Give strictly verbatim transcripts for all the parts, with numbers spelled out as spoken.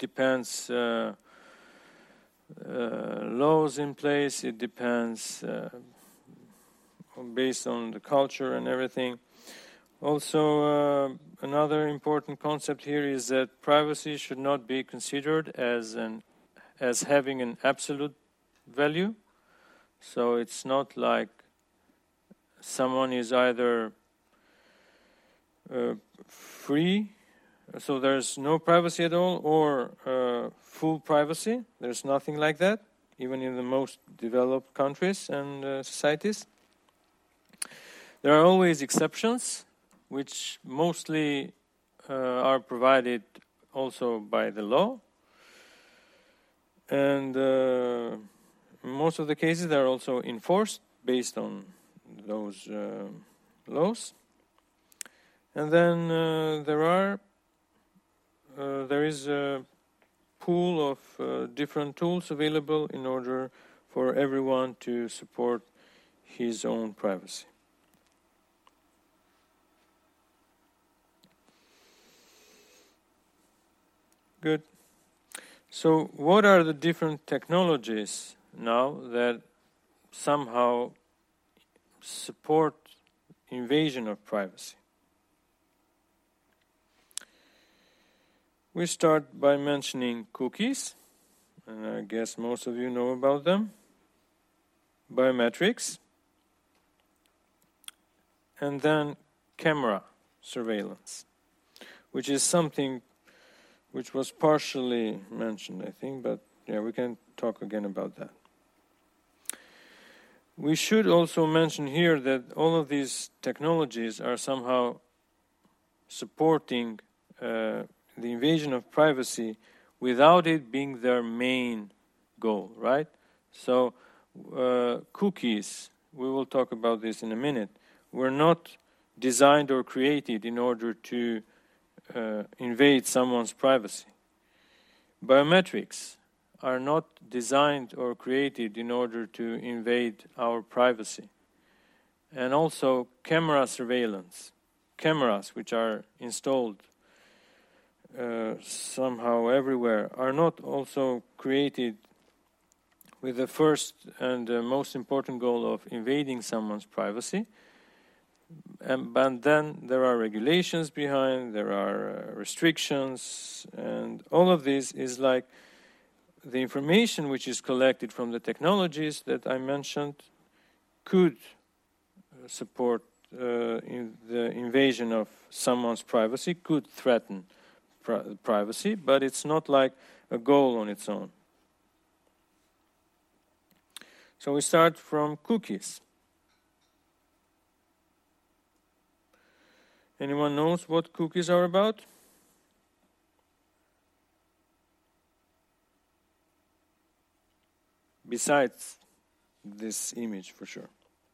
depends uh, uh, laws in place. It depends uh, based on the culture and everything. Also, uh, another important concept here is that privacy should not be considered as an as having an absolute value. So it's not like someone is either uh, free, so there's no privacy at all, or uh, full privacy. There's nothing like that, even in the most developed countries and uh, societies. There are always exceptions, which mostly uh, are provided also by the law. And uh, most of the cases are also enforced based on those uh, laws. And then uh, there are uh, there is a pool of uh, different tools available in order for everyone to support his own privacy. Good. So what are the different technologies now that somehow support invasion of privacy? We start by mentioning cookies, and I guess most of you know about them, biometrics, and then camera surveillance, which is something which was partially mentioned, I think, but yeah, we can talk again about that. We should also mention here that all of these technologies are somehow supporting uh, the invasion of privacy without it being their main goal, right? So uh, cookies, we will talk about this in a minute, were not designed or created in order to uh, invade someone's privacy. Biometrics are not designed or created in order to invade our privacy. And also camera surveillance, cameras which are installed uh, somehow everywhere, are not also created with the first and uh, most important goal of invading someone's privacy. Um, but then there are regulations behind, there are uh, restrictions, and all of this is like the information which is collected from the technologies that I mentioned could support uh, in the invasion of someone's privacy, could threaten pri- privacy, but it's not like a goal on its own. So we start from cookies. Anyone knows what cookies are about? Besides this image, for sure.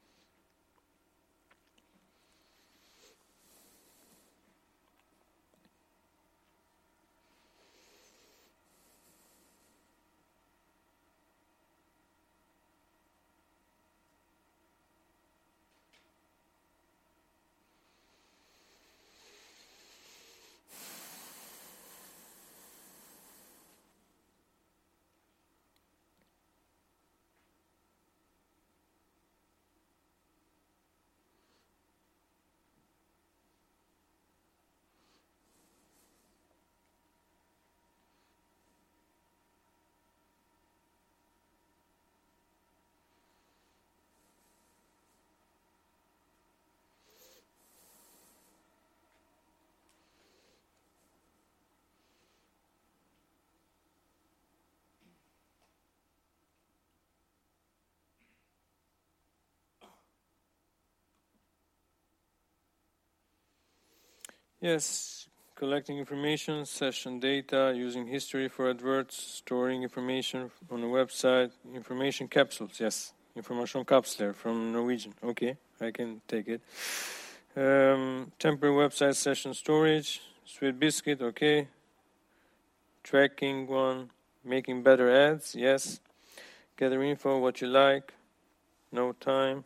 Yes, collecting information, session data, using history for adverts, storing information on a website, information capsules, yes, Informasjonskapsler from Norwegian, okay, I can take it. Um, temporary website session storage, Sweet Biscuit, okay. Tracking one, making better ads, yes. Gather info, what you like, no time.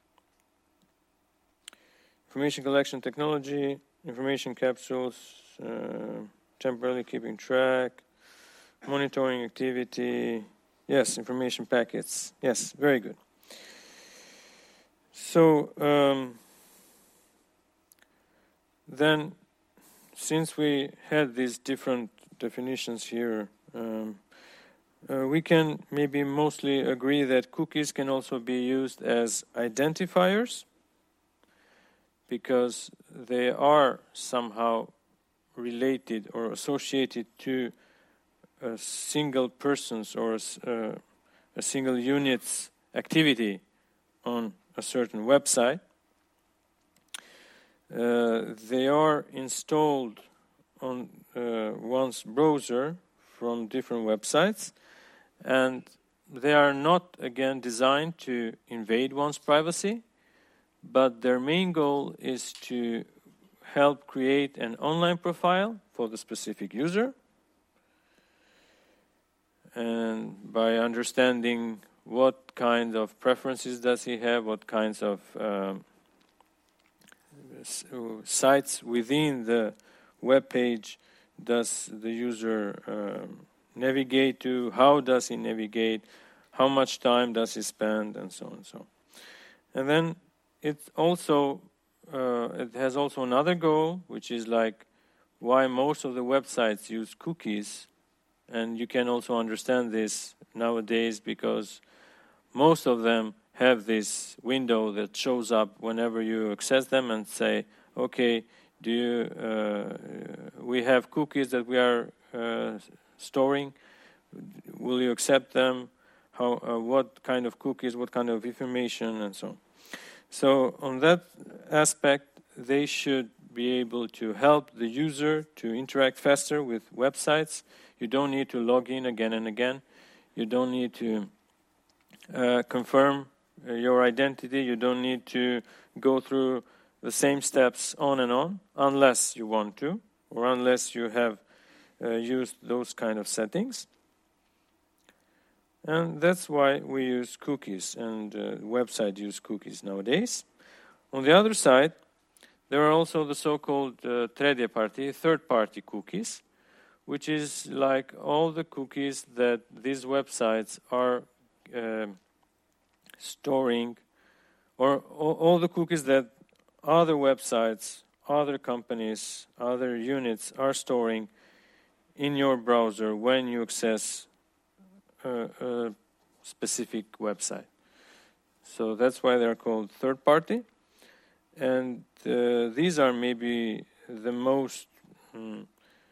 Information collection technology, information capsules, uh, temporarily keeping track, monitoring activity. Yes, information packets. Yes, very good. So um, then, since we had these different definitions here, um, uh, we can maybe mostly agree that cookies can also be used as identifiers, because they are somehow related or associated to a single person's or a, uh, a single unit's activity on a certain website. Uh, they are installed on uh, one's browser from different websites, and they are not, again, designed to invade one's privacy, but their main goal is to help create an online profile for the specific user, and by understanding what kind of preferences does he have, what kinds of um, sites within the web page does the user um, navigate to, how does he navigate, how much time does he spend, and so on and so on. And then it also uh, it has also another goal, which is like why most of the websites use cookies, and you can also understand this nowadays because most of them have this window that shows up whenever you access them and say, okay, do you, uh, we have cookies that we are uh, storing, will you accept them, how, uh, what kind of cookies, what kind of information, and so on. So on that aspect, they should be able to help the user to interact faster with websites. You don't need to log in again and again. You don't need to uh, confirm uh, your identity. You don't need to go through the same steps on and on, unless you want to, or unless you have uh, used those kind of settings. And that's why we use cookies, and uh, websites use cookies nowadays. On the other side, there are also the so-called uh, tredje party, third-party cookies, which is like all the cookies that these websites are uh, storing, or all, all the cookies that other websites, other companies, other units are storing in your browser when you access a, a specific website. So that's why they're called third party. And uh, these are maybe the most um,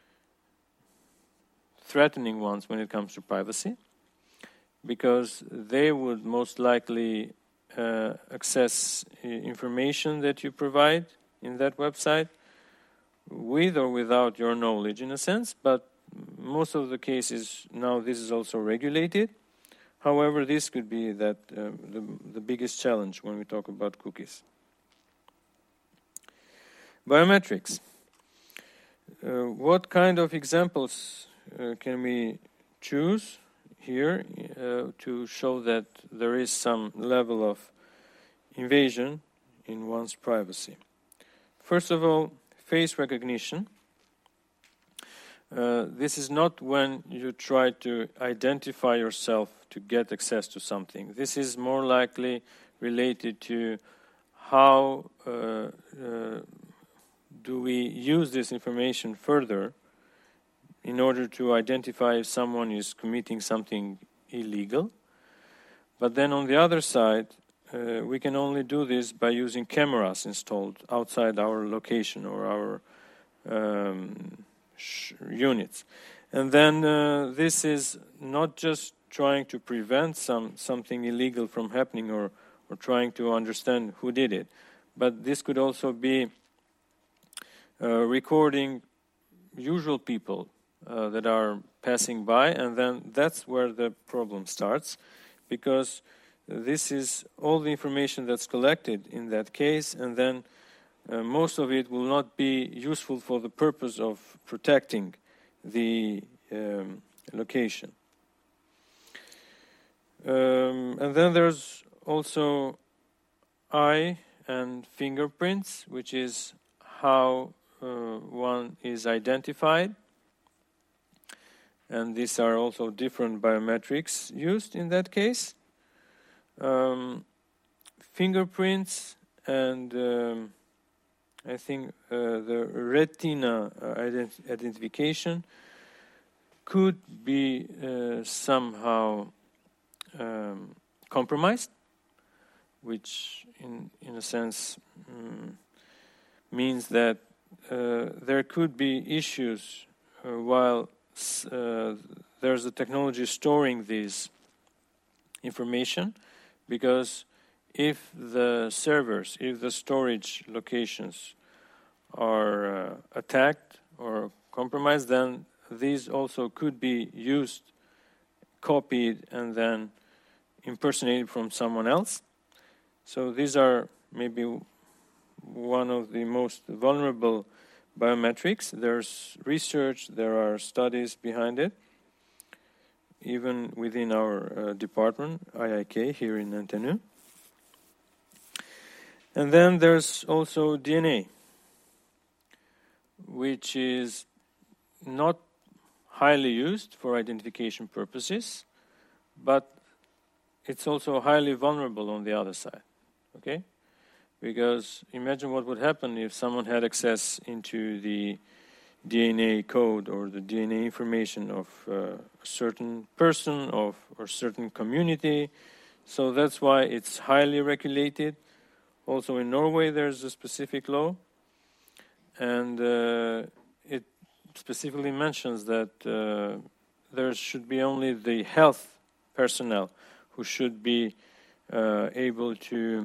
threatening ones when it comes to privacy, because they would most likely uh, access information that you provide in that website with or without your knowledge, in a sense, but most of the cases now this is also regulated. However, this could be that uh, the, the biggest challenge when we talk about cookies. Biometrics. Uh, what kind of examples uh, can we choose here uh, to show that there is some level of invasion in one's privacy? First of all, face recognition. Uh, this is not when you try to identify yourself to get access to something. This is more likely related to how uh, uh, do we use this information further in order to identify if someone is committing something illegal. But then on the other side, uh, we can only do this by using cameras installed outside our location or our um, units. And then uh, this is not just trying to prevent some something illegal from happening or, or trying to understand who did it, but this could also be uh, recording usual people uh, that are passing by, and then that's where the problem starts, because this is all the information that's collected in that case, and then Uh, most of it will not be useful for the purpose of protecting the um, location. Um, and then there's also eye and fingerprints, which is how uh, one is identified. and these are also different biometrics used in that case. Um, fingerprints and um, I think uh, the retina uh, ident- identification could be uh, somehow um, compromised, which in in a sense um, means that uh, there could be issues uh, while uh, there's a technology storing this information, because if the servers, if the storage locations are uh, attacked or compromised, then these also could be used, copied, and then impersonated from someone else. So these are maybe one of the most vulnerable biometrics. There's research, there are studies behind it, even within our uh, department, I I K, here in N T N U. And then there's also D N A, which is not highly used for identification purposes, but it's also highly vulnerable on the other side, okay? Because imagine what would happen if someone had access into the D N A code or the D N A information of uh, a certain person, of or certain community. So that's why it's highly regulated. Also in Norway there's a specific law, and uh, it specifically mentions that uh, there should be only the health personnel who should be uh, able to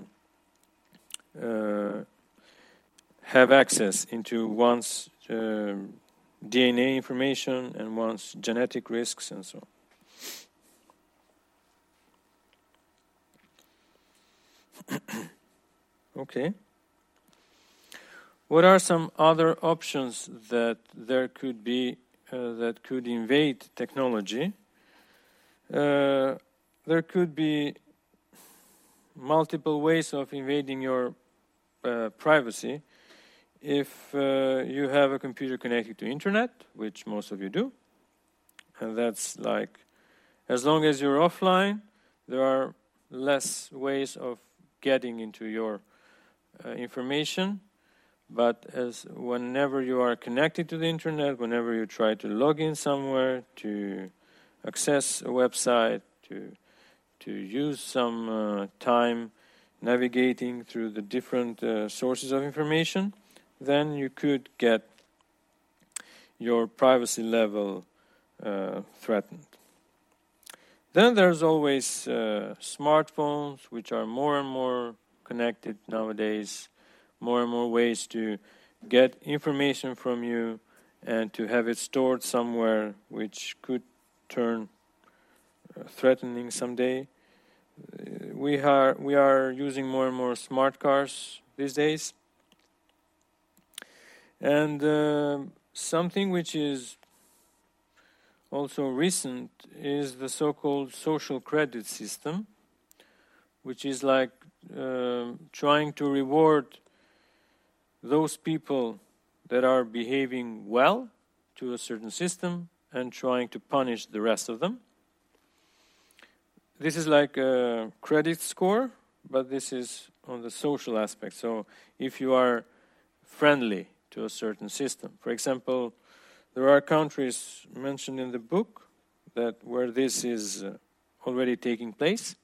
uh, have access into one's uh, D N A information and one's genetic risks and so on. Okay. What are some other options that there could be uh, that could invade technology? Uh, there could be multiple ways of invading your uh, privacy. If uh, you have a computer connected to internet, which most of you do, and that's like, as long as you're offline, there are less ways of getting into your uh, information. But as whenever you are connected to the internet, whenever you try to log in somewhere, to access a website, to to use some uh, time navigating through the different uh, sources of information, then you could get your privacy level uh, threatened. Then there's always uh, smartphones, which are more and more connected nowadays, more and more ways to get information from you and to have it stored somewhere, which could turn uh, threatening someday. Uh, we are we are using more and more smart cars these days. And uh, something which is also recent is the so-called social credit system, which is like uh, trying to reward those people that are behaving well to a certain system and trying to punish the rest of them. This is like a credit score, but this is on the social aspect. So if you are friendly to a certain system, for example, there are countries mentioned in the book that where this is uh, already taking place.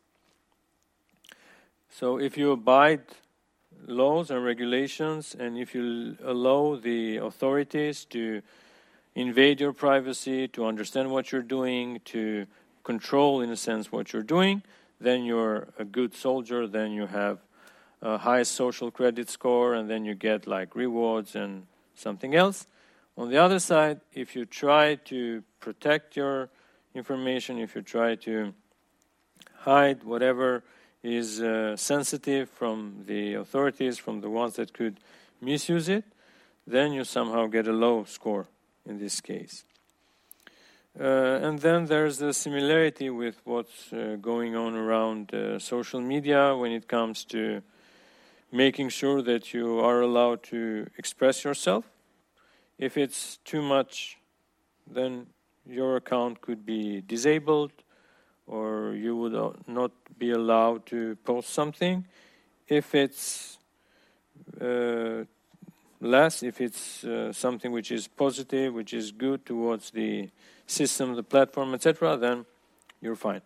So if you abide laws and regulations, and if you allow the authorities to invade your privacy, to understand what you're doing, to control, in a sense, what you're doing, then you're a good soldier, then you have a high social credit score, and then you get like rewards and something else. On the other side, if you try to protect your information, if you try to hide whatever is uh, sensitive from the authorities, from the ones that could misuse it, then you somehow get a low score in this case. Uh, and then there's a similarity with what's uh, going on around uh, social media when it comes to making sure that you are allowed to express yourself. If it's too much, then your account could be disabled, or you would not be allowed to post something. If it's uh, less, if it's uh, something which is positive, which is good towards the system, the platform, et cetera, then you're fine.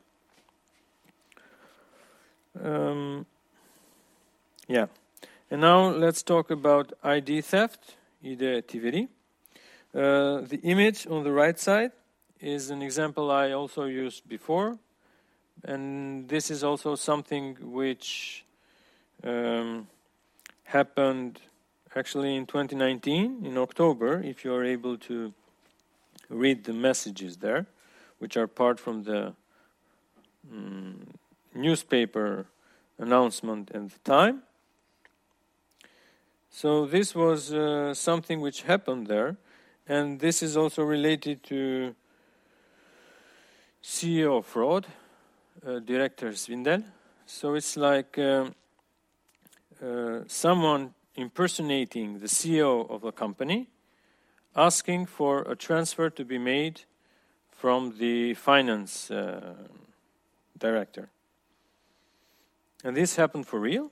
Um, yeah. And now let's talk about I D theft, I D tyveri. Uh, the image on the right side is an example I also used before, and this is also something which um, happened actually in twenty nineteen, in October, if you are able to read the messages there, which are part from the um, newspaper announcement at the time. So this was uh, something which happened there, and this is also related to C E O fraud, uh, director svindel. So it's like uh, uh, someone impersonating the C E O of a company, asking for a transfer to be made from the finance uh, director. And this happened for real.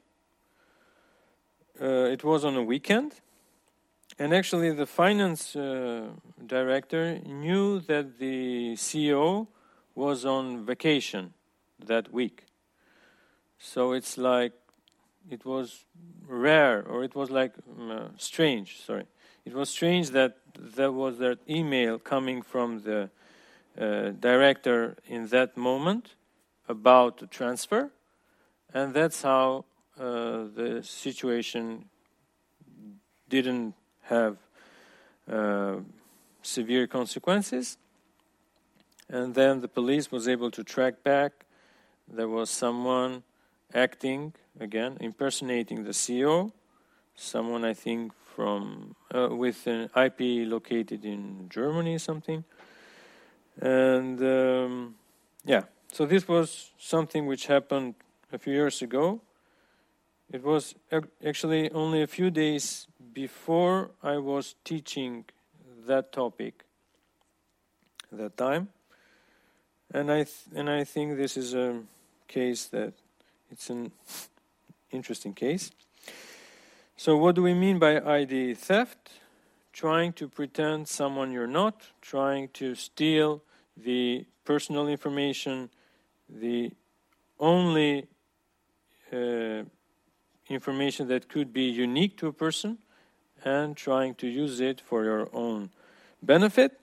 Uh, it was on a weekend, and actually the finance uh, director knew that the C E O was on vacation that week. So it's like, it was rare, or it was like uh, strange, sorry. It was strange that there was that email coming from the uh, director in that moment about the transfer, and that's how uh, the situation didn't have uh, severe consequences. And then the police was able to track back. There was someone acting, again, impersonating the C E O, someone I think from, uh, with an I P located in Germany or something. And um, yeah, so this was something which happened a few years ago. It was actually only a few days before I was teaching that topic at that time. And I th- and I think this is a case that it's an interesting case. So what do we mean by I D theft? Trying to pretend someone you're not, trying to steal the personal information, the only uh, information that could be unique to a person, and trying to use it for your own benefit.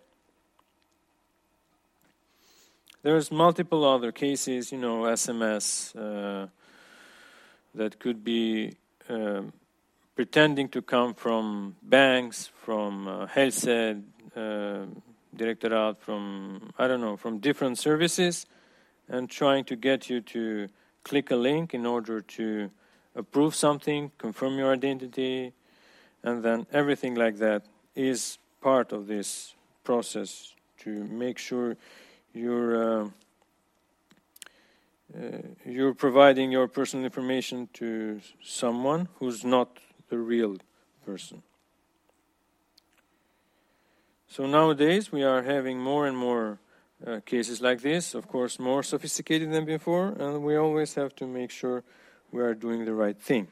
There's multiple other cases, you know, S M S uh, that could be um, pretending to come from banks, from uh, Helse, uh, Directorat, from, I don't know, from different services, and trying to get you to click a link in order to approve something, confirm your identity, and then everything like that is part of this process to make sure you're uh, uh, you're providing your personal information to someone who's not the real person. So nowadays we are having more and more uh, cases like this, of course more sophisticated than before, and we always have to make sure we are doing the right thing.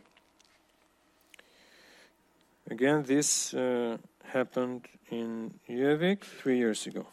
Again, this uh, happened in Gjøvik three years ago.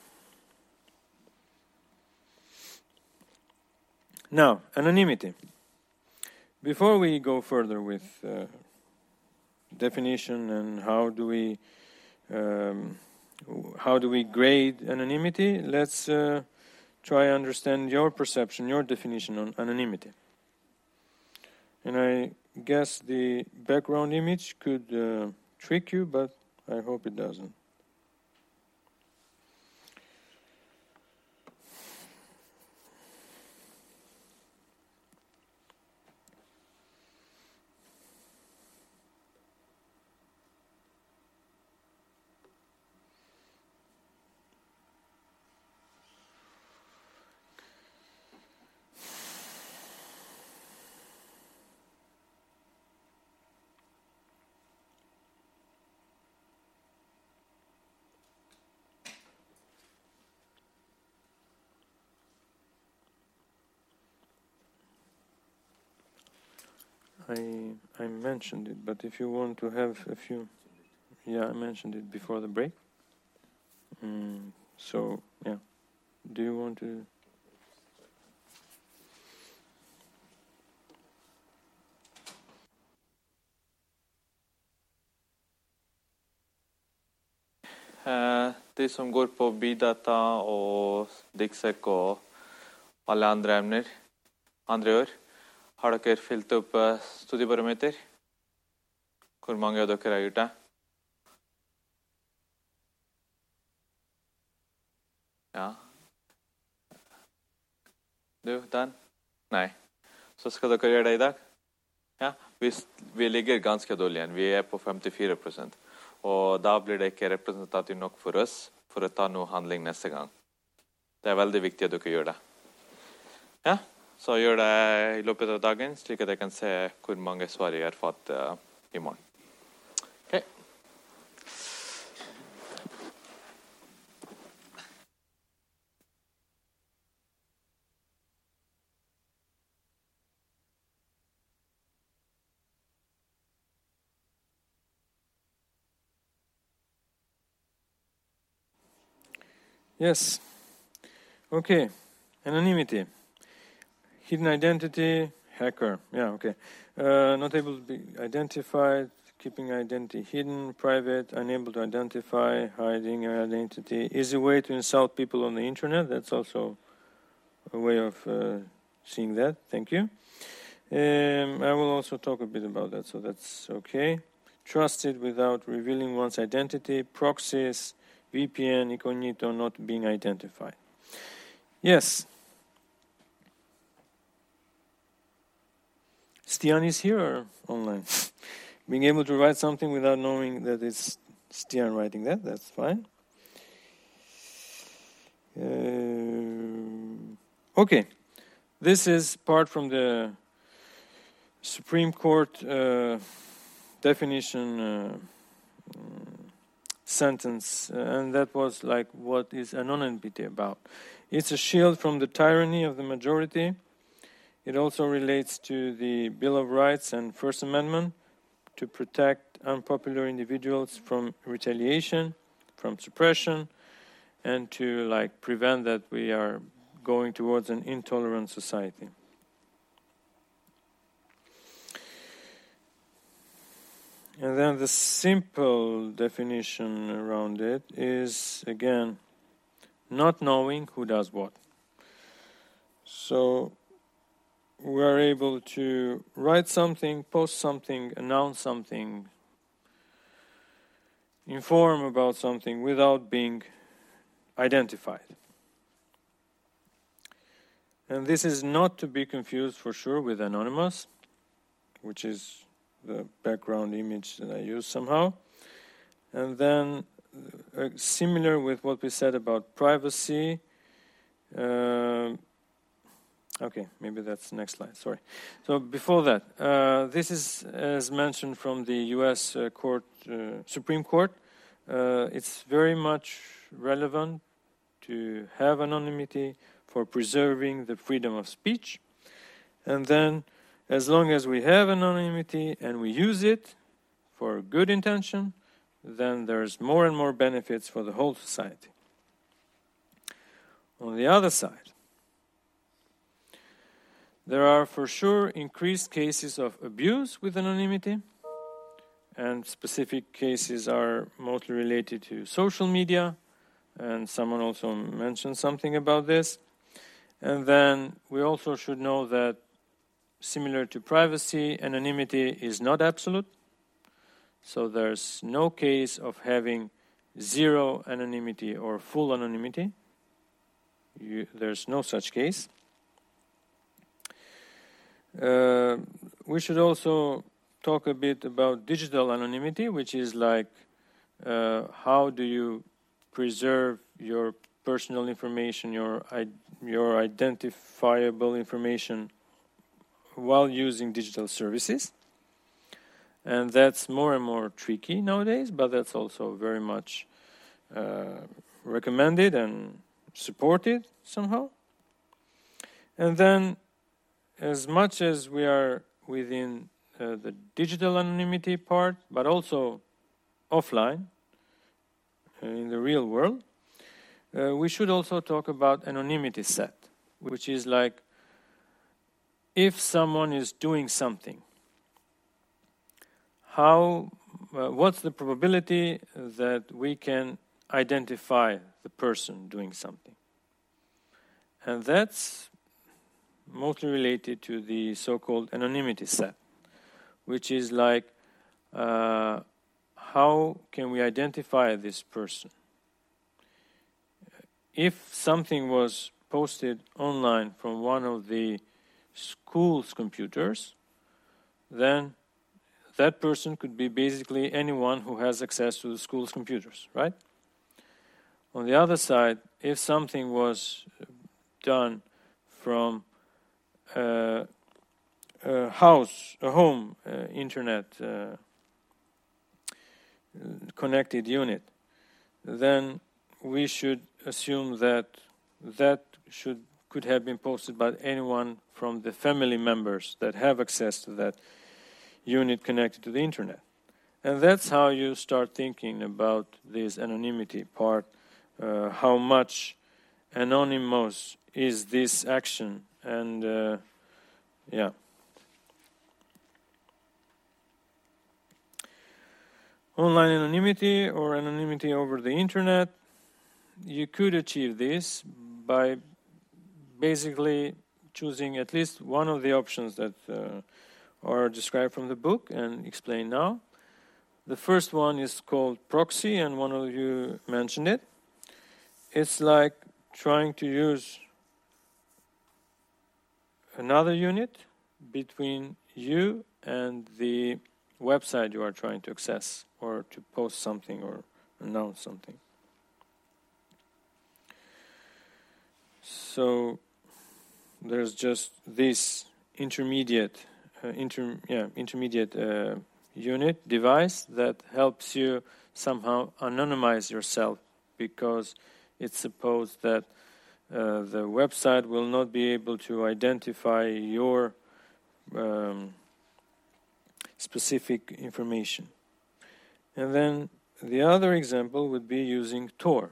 Now, anonymity. Before we go further with uh, definition and how do we um, how do we grade anonymity, let's uh, try to understand your perception, your definition on anonymity. And I guess the background image could uh, trick you, but I hope it doesn't. I I mentioned it, but if you want to have a few, yeah, I mentioned it before the break. Mm, so yeah, do you want to? Eh, de som går på bidata og Dixec og alle andre emner, andre år, har dere fylt opp eh, studiebarometer? Hvor mange av dere har gjort det? Ja. Du, Dan? Nei. Så skal dere gjøre det i dag? Ja, vi, vi ligger ganske dårlig igjen. Vi er på femtifire prosent. Og da blir det ikke representativt nok for oss for å ta noe handling neste gang. Det er veldig viktig at dere gjør det. Ja, så gjør det i løpet av dagen, slik at jeg kan se hvor mange svar jeg har fått uh, i morgen. Ok. Yes. Okay. Anonymity. Hidden identity, hacker. Yeah, okay. Uh, not able to be identified, keeping identity hidden, private, unable to identify, hiding your identity. Easy way to insult people on the internet. That's also a way of uh, seeing that. Thank you. Um, I will also talk a bit about that, so that's okay. Trusted without revealing one's identity, proxies, V P N, incognito, not being identified. Yes. Stian is here or online? Being able to write something without knowing that it's Stian writing that, that's fine. Uh, okay. This is part from the Supreme Court uh, definition uh, sentence, uh, and that was like, what is anonymity about? It's a shield from the tyranny of the majority. It also relates to the Bill of Rights and First Amendment to protect unpopular individuals from retaliation, from suppression, and to like prevent that we are going towards an intolerant society. And then the simple definition around it is, again, not knowing who does what. So we are able to write something, post something, announce something, inform about something without being identified. And this is not to be confused for sure with anonymous, which is the background image that I use somehow. And then uh, similar with what we said about privacy. Uh, okay, maybe that's the next slide, sorry. So before that, uh, this is as mentioned from the U S uh, court, uh, Supreme Court. Uh, it's very much relevant to have anonymity for preserving the freedom of speech. And then as long as we have anonymity and we use it for good intention, then there's more and more benefits for the whole society. On the other side, there are for sure increased cases of abuse with anonymity, and specific cases are mostly related to social media, and someone also mentioned something about this. And then we also should know that similar to privacy, anonymity is not absolute. So there's no case of having zero anonymity or full anonymity. You, there's no such case. Uh, we should also talk a bit about digital anonymity, which is like uh, how do you preserve your personal information, your your identifiable information while using digital services. And that's more and more tricky nowadays, but that's also very much uh, recommended and supported somehow. And then as much as we are within uh, the digital anonymity part, but also offline, uh, in the real world, uh, we should also talk about anonymity set, which is like if someone is doing something, how, uh, what's the probability that we can identify the person doing something? And that's mostly related to the so-called anonymity set, which is like uh, how can we identify this person? If something was posted online from one of the school's computers, then that person could be basically anyone who has access to the school's computers, right? On the other side, if something was done from uh, a house, a home, uh, internet uh, connected unit, then we should assume that that should could have been posted by anyone from the family members that have access to that unit connected to the internet. And that's how you start thinking about this anonymity part, uh, how much anonymous is this action, and uh, yeah. Online anonymity or anonymity over the internet, you could achieve this by basically choosing at least one of the options that uh, are described from the book and explained now. The first one is called proxy, and one of you mentioned it. It's like trying to use another unit between you and the website you are trying to access or to post something or announce something. So there's just this intermediate, uh, inter, yeah, intermediate uh, unit device that helps you somehow anonymize yourself, because it's supposed that uh, the website will not be able to identify your um, specific information. And then the other example would be using Tor.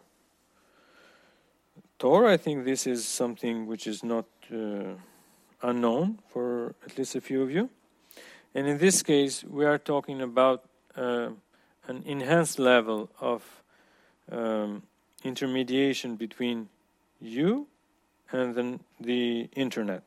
Tor, I think this is something which is not uh, unknown for at least a few of you. And in this case, we are talking about uh, an enhanced level of um, intermediation between you and then the internet.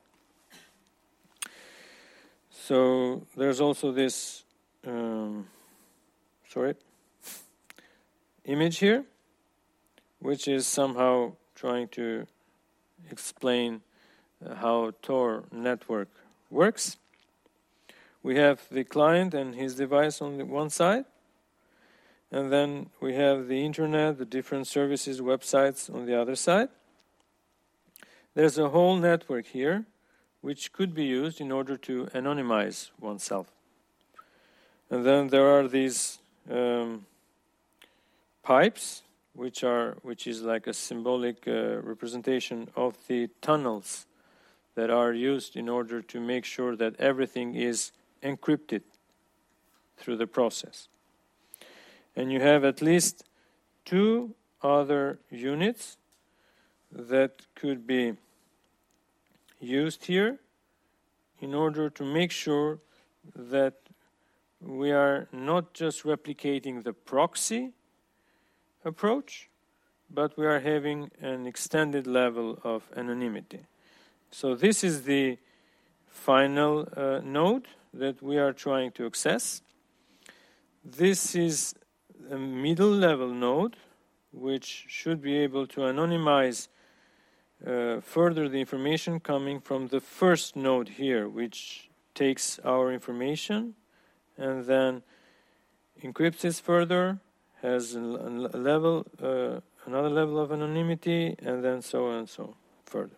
So there's also this, um, sorry, image here, which is somehow trying to explain uh, how Tor network works. We have the client and his device on the one side, and then we have the internet, the different services, websites on the other side. There's a whole network here which could be used in order to anonymize oneself. And then there are these um, pipes, which are which is like a symbolic uh, representation of the tunnels that are used in order to make sure that everything is encrypted through the process. And you have at least two other units that could be used here in order to make sure that we are not just replicating the proxy approach, but we are having an extended level of anonymity. So this is the final uh, node that we are trying to access. This is a middle level node which should be able to anonymize uh, further the information coming from the first node here, which takes our information and then encrypts it further, has a level, uh, another level of anonymity, and then so on and so further.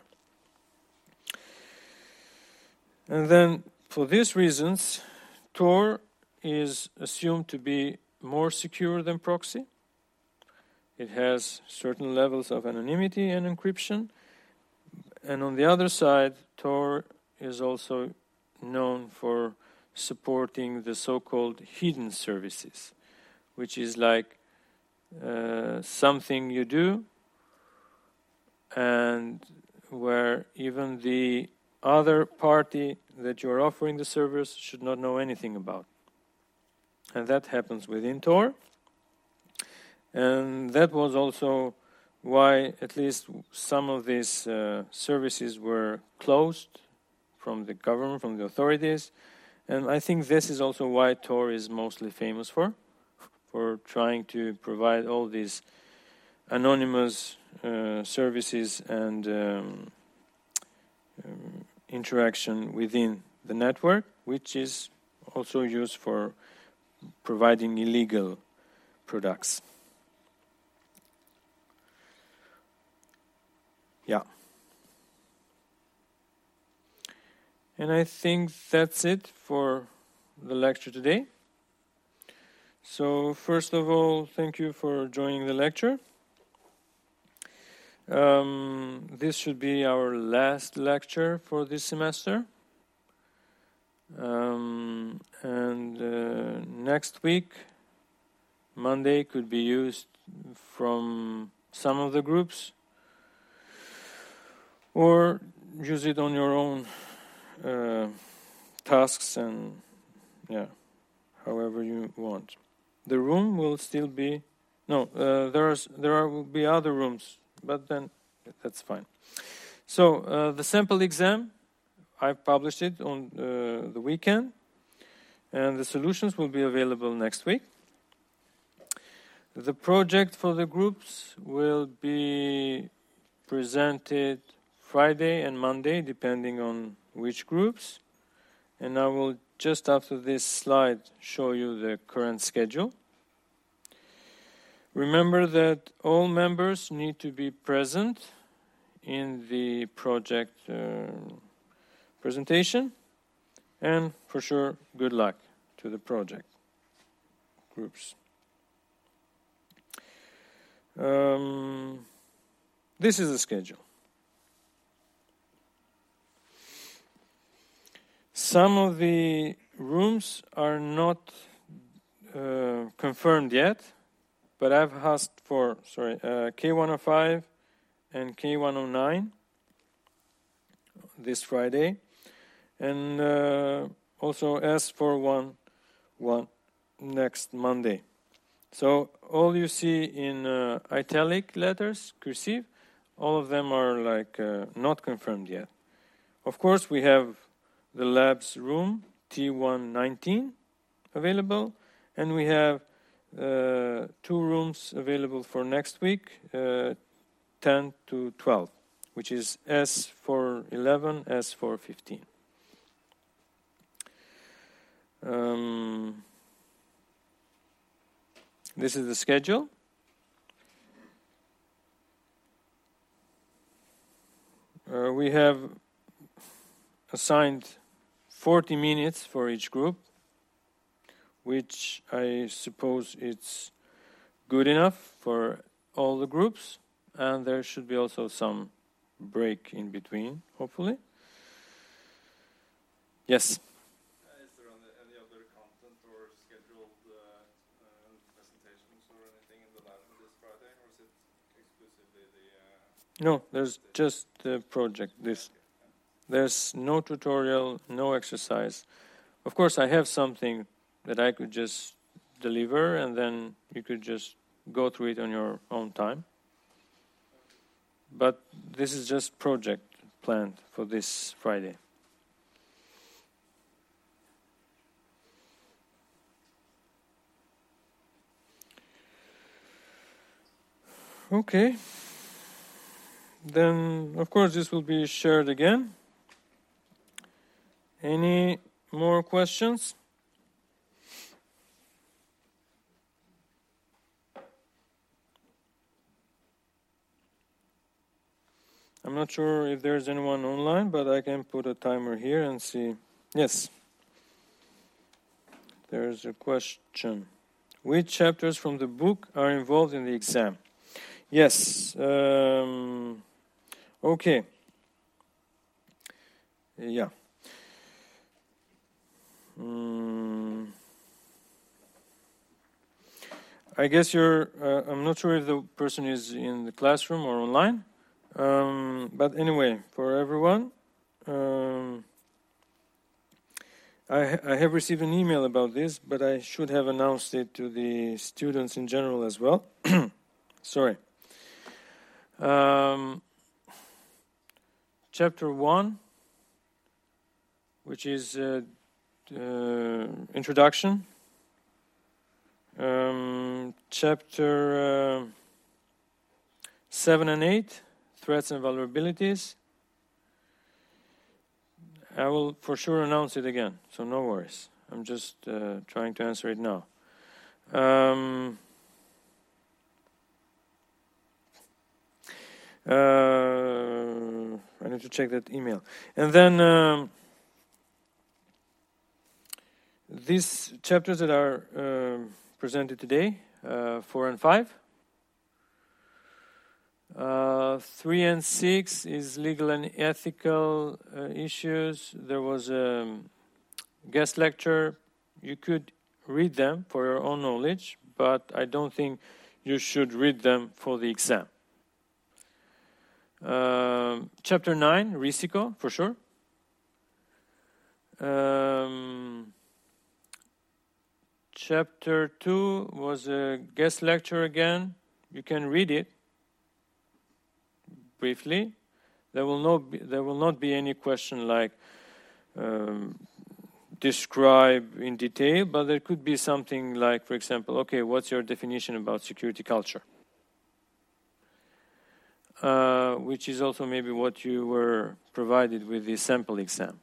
And then, for these reasons, Tor is assumed to be more secure than proxy. It has certain levels of anonymity and encryption. And on the other side, Tor is also known for supporting the so-called hidden services, which is like uh, something you do and where even the other party that you're offering the service should not know anything about. And that happens within Tor. And that was also why at least some of these uh, services were closed from the government, from the authorities. And I think this is also why Tor is mostly famous for, for trying to provide all these anonymous uh, services and um, um, interaction within the network, which is also used for providing illegal products. Yeah. And I think that's it for the lecture today. So first of all, thank you for joining the lecture. Um, this should be our last lecture for this semester. Um, and uh, next week, Monday, could be used from some of the groups, or use it on your own uh, tasks and yeah, however you want. The room will still be no. Uh, there are there are, will be other rooms, but then that's fine. So uh, the sample exam, I've published it on uh, the weekend, and the solutions will be available next week. The project for the groups will be presented Friday and Monday, depending on which groups. And I will, just after this slide, show you the current schedule. Remember that all members need to be present in the project uh, presentation. And for sure, good luck to the project groups. Um, this is the schedule. Some of the rooms are not uh, confirmed yet, but I've asked for, sorry, uh, K one oh five and K one oh nine this Friday, and uh, also S four eleven next Monday. So all you see in uh, italic letters, cursive, all of them are like uh, not confirmed yet. Of course, we have the labs room T one nineteen available, and we have uh, two rooms available for next week, uh, ten to twelve, which is S four eleven, S four fifteen. Um, this is the schedule. Uh, we have assigned forty minutes for each group, which I suppose it's good enough for all the groups, and there should be also some break in between, hopefully. Yes? Uh, is there any, any other content or scheduled uh, uh, presentations or anything in the lab this Friday, or is it exclusively the... Uh, no, there's just the project, this. There's no tutorial, no exercise. Of course, I have something that I could just deliver, and then you could just go through it on your own time. But this is just project planned for this Friday. Okay. Then, of course, this will be shared again. Any more questions? I'm not sure if there's anyone online, but I can put a timer here and see. Yes. There's a question. Which chapters from the book are involved in the exam? Yes. Um, okay. Yeah. Mm, I guess you're, uh, I'm not sure if the person is in the classroom or online. Um, but anyway, for everyone, um, I, I have received an email about this, but I should have announced it to the students in general as well. Sorry. Um, chapter one, which is uh, uh, introduction. Um, chapter uh, seven and eight, threats and vulnerabilities. I will for sure announce it again, so no worries. I'm just uh, trying to answer it now. Um, uh, I need to check that email. And then um, these chapters that are uh, presented today, uh, four and five. Uh, three and six is legal and ethical uh, issues. There was a guest lecture. You could read them for your own knowledge, but I don't think you should read them for the exam. Um, chapter nine, Risiko, for sure. Um, chapter two was a guest lecture again. You can read it briefly. There will not be, there will not be any question like um, describe in detail, but there could be something like, for example, okay, what's your definition about security culture? Uh, which is also maybe what you were provided with the sample exam.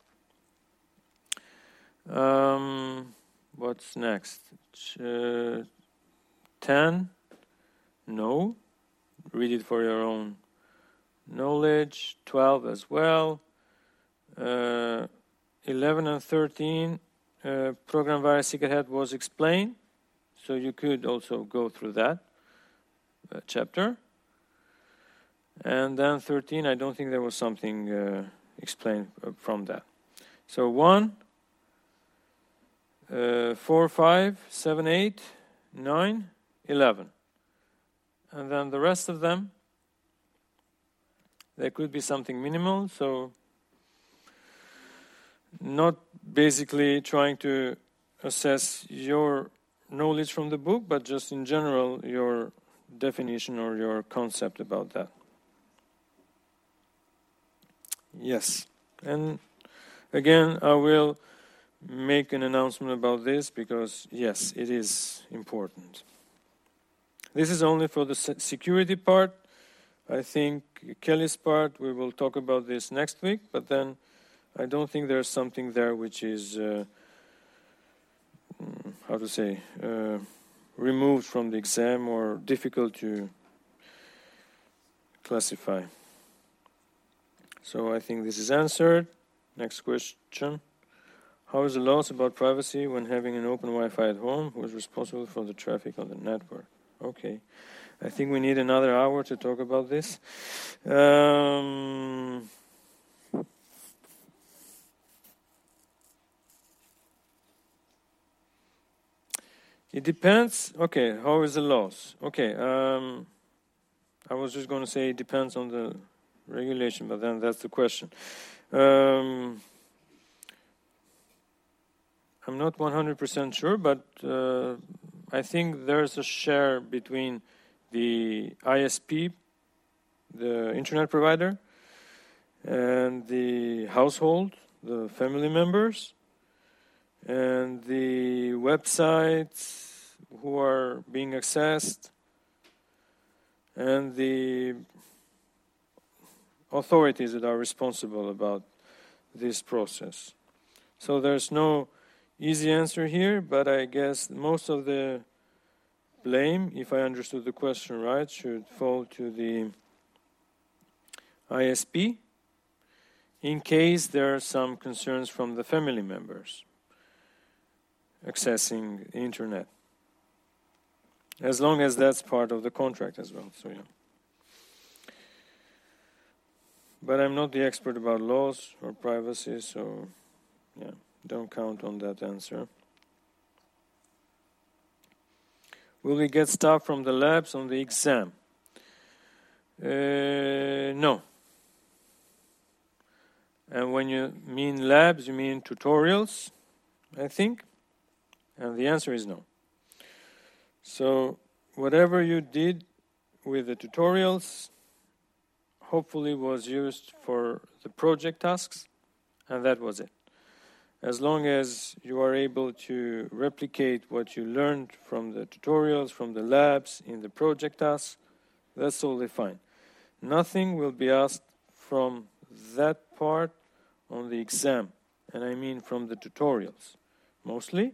Um, what's next? Uh, ten, no. Read it for your own knowledge. twelve as well. Uh, eleven and thirteen, uh, program Sikkerhet was explained, so you could also go through that uh, chapter. And then thirteen, I don't think there was something uh, explained from that. So one, uh, four, five, seven, eight, nine, eleven. And then the rest of them, there could be something minimal, so not basically trying to assess your knowledge from the book, but just in general your definition or your concept about that. Yes, and again I will make an announcement about this because yes, it is important. This is only for the security part. I think Kelly's part, we will talk about this next week, but then I don't think there's something there which is, uh, how to say, uh, removed from the exam or difficult to classify. So I think this is answered. Next question. How is the laws about privacy when having an open Wi-Fi at home? Who is responsible for the traffic on the network? Okay. I think we need another hour to talk about this. Um, it depends. Okay, how is the laws? Okay, um, I was just going to say it depends on the regulation, but then that's the question. Um, I'm not one hundred percent sure, but uh, I think there's a share between the I S P, the internet provider, and the household, the family members, and the websites who are being accessed, and the authorities that are responsible about this process. So there's no easy answer here, but I guess most of the blame, if I understood the question right, should fall to the I S P in case there are some concerns from the family members accessing the internet. As long as that's part of the contract as well. So yeah. But I'm not the expert about laws or privacy, so yeah. don't count on that answer. Will we get stuff from the labs on the exam? Uh, no. And when you mean labs, you mean tutorials, I think. And the answer is no. So whatever you did with the tutorials hopefully was used for the project tasks, and that was it. As long as you are able to replicate what you learned from the tutorials, from the labs, in the project tasks, that's totally fine. Nothing will be asked from that part on the exam, and I mean from the tutorials, mostly.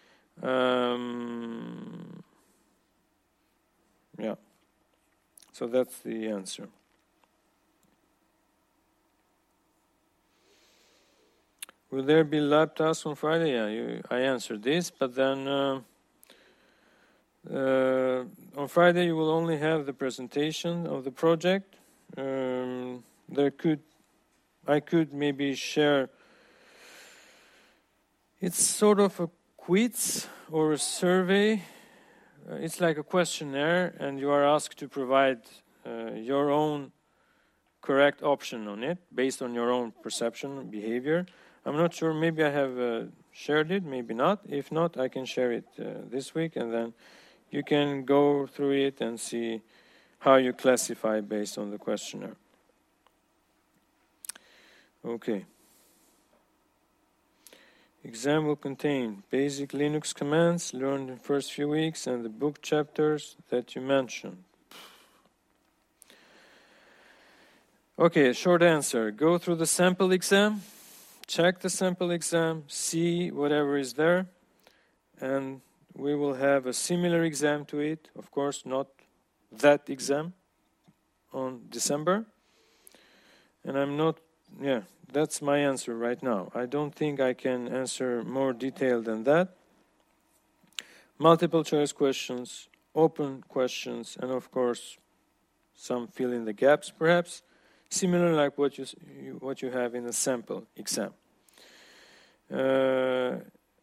Um, yeah. So that's the answer. Will there be lab tasks on Friday? Yeah, you, I answered this, but then uh, uh, on Friday you will only have the presentation of the project. Um, there could, I could maybe share. It's sort of a quiz or a survey. Uh, it's like a questionnaire, and you are asked to provide uh, your own correct option on it based on your own perception, behavior. I'm not sure, maybe I have uh, shared it, maybe not. If not, I can share it uh, this week, and then you can go through it and see how you classify based on the questionnaire. Okay. Exam will contain basic Linux commands learned in first few weeks and the book chapters that you mentioned. Okay, short answer. Go through the sample exam. Check the sample exam, see whatever is there, and we will have a similar exam to it, of course not that exam, on December. And I'm not, yeah, that's my answer right now. I don't think I can answer more detailed than that. Multiple choice questions, open questions, and of course some fill in the gaps perhaps. Similar like what you what you have in a sample exam. Uh,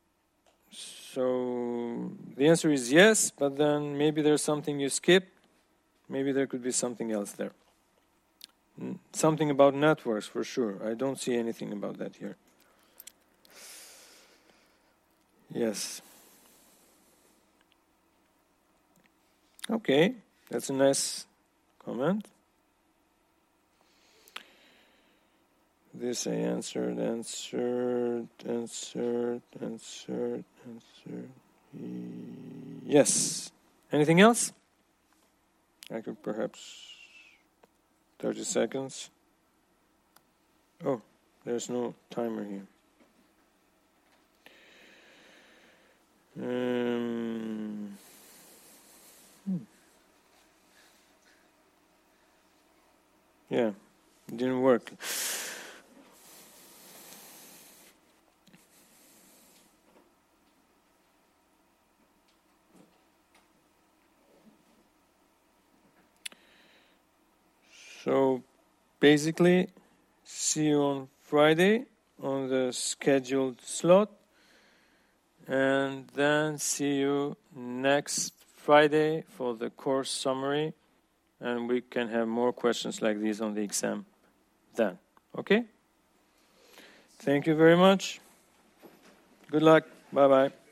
so the answer is yes, but then maybe there's something you skip. Maybe there could be something else there. Something about networks for sure. I don't see anything about that here. Yes. Okay, that's a nice comment. This I answered, answered, answered, answered, answered. Yes. Anything else? I could perhaps thirty seconds. Oh, there's no timer here. Um, hmm. Yeah, it didn't work. So basically, see you on Friday on the scheduled slot, and then see you next Friday for the course summary, and we can have more questions like these on the exam then. Okay? Thank you very much. Good luck. Bye-bye.